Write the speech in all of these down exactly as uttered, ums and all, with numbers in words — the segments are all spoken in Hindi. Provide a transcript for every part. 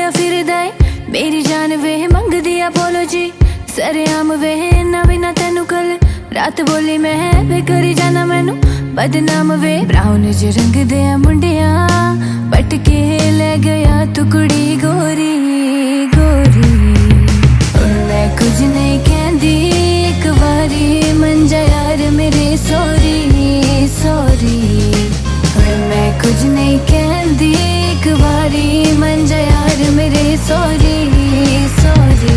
तुरिया फिरदा ए मेरी जान वे मंगदी अपोलोजी सरेआम वे ना बिना तेनू कल रात बोली मैं वे करी जाना मैनू बदनाम वे ब्राउन जे रंग दे मुंडिया पटके ले गया टुकड़ी गोरी गोरी हुण मैं कुछ नहीं कहंदी एक बारी मन जा यार मेरे सॉरी सॉरी हुण मैं कुछ नहीं कहंदी एक बारी मन जा यार मेरे सॉरी सॉरी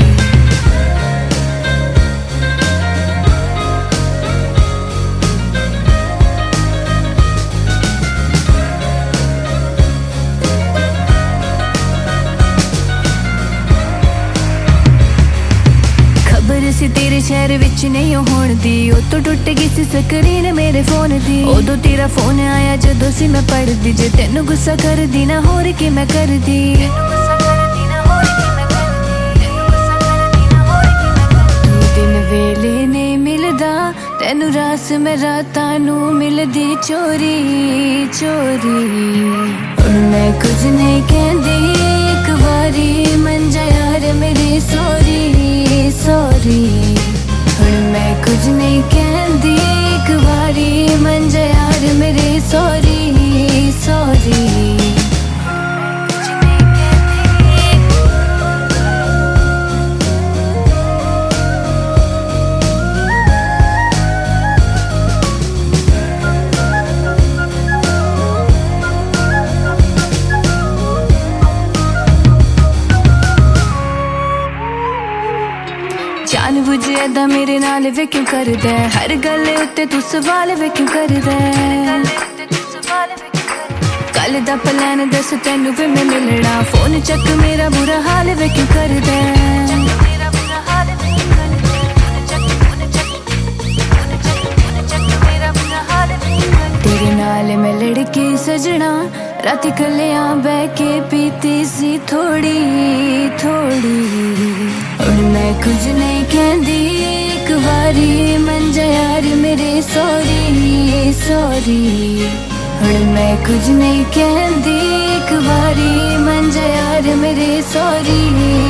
सी तेरे शहर विच नहीं होण दी उतो टुट गई सी स्क्रीन मेरे फोन दी उदो तेरा फोन आया जदों सी मैं पढ़दी जे तेनू गुस्सा कर दी ना होर की मैं कर दी तू दिन वेले नहीं मिलदा तेनू रास मैं रातां नू मिलदी चोरी चोरी हुण मैं कुछ नहीं कहंदी एक बारी मन जा यार मेरी सॉरी सॉरी हुण मैं कुछ नहीं कहंदी एक बारी मन जा यार मेरे सॉरी सॉरी जान बुझे ऐदा मेरे नाल वे क्यों करदा हर गल उत्ते तू सवाल वे क्यों करदा कल दा प्लान दस तेनू वे मैं मिलना फोन चक मेरा बुरा हाल वे क्यों करदा तेरे नाल मैं लड़के सजना राती कलियां बह के पीती सी थोड़ी थोड़ी हुण मैं कुछ नहीं कहंदी एक बारी मन जा यार मेरे सॉरी सॉरी हुण मैं कुछ नहीं कहंदी एक बारी मन जा यार मेरे सॉरी